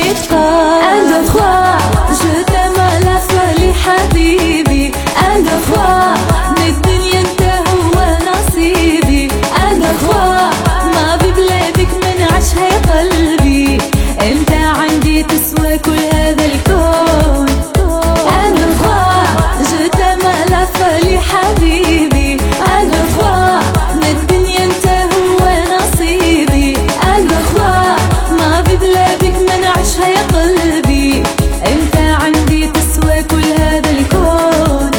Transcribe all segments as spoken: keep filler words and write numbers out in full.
يتقال. Un, deux, trois, je t'aime à la folie حبيبي. Un, deux, trois, من الدنيا انت هو نصيبي. Un, deux, trois, ما ببلادك من عشها يا قلبي. انت عندي تسوى كل هذا الكون. Un, deux, trois, je t'aime à la folie حبيبي. Un, deux, trois, من الدنيا انت هو نصيبي. Un, deux, trois, ما ببلادك من عشها يا قلبي. انت عندي تسوى كل هذا الكون.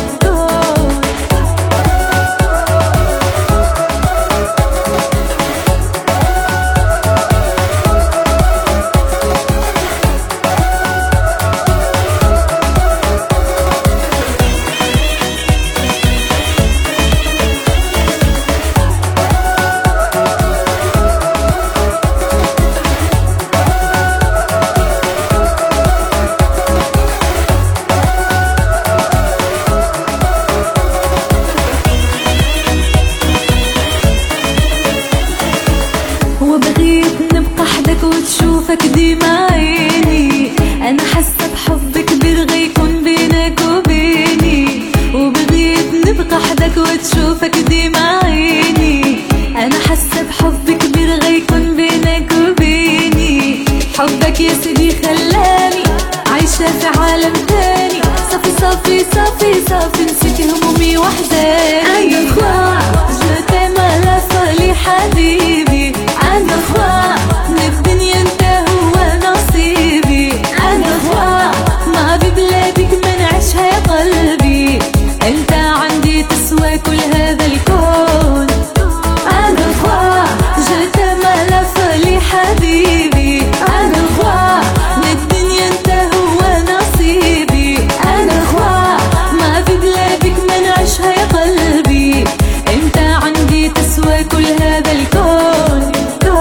وبغيت نبقى حدك وتشوفك ديما عيني. انا حاسه بحبك برغي يكون بينك وبيني. وبغيت نبقى حدك وتشوفك ديما عيني. انا حاسه بحبك برغي يكون بينك وبيني. حبك يا سيدي خلاني عايشه في عالم تاني. صافي صافي صافي صافي نسيت همومي واحزاني. Un, deux, trois, je t'aime à la folie حبيبي. Un, deux, trois, من الدنيا انت هو نصيبي. Un, deux, trois, ما ببلادك من عشها يا قلبي. انت عندي تسوى كل هذا الكون. Un, deux, trois, je t'aime à la folie حبيبي. Un, deux, trois, من الدنيا انت هو نصيبي. Un, deux, trois, ما ببلادك من عشها يا قلبي. انت عندي تسوى كل هذا الكون.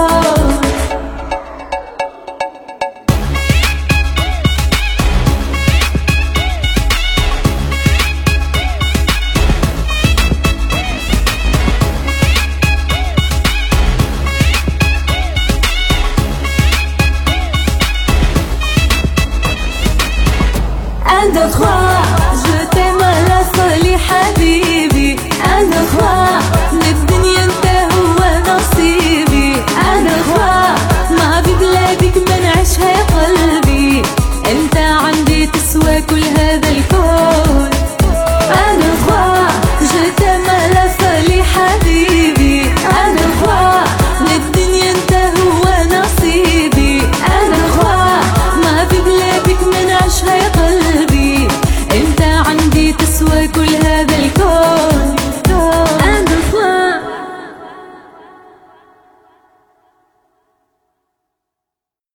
Un, deux, trois, je t'aime à la folie حبيبي. Un, deux, trois.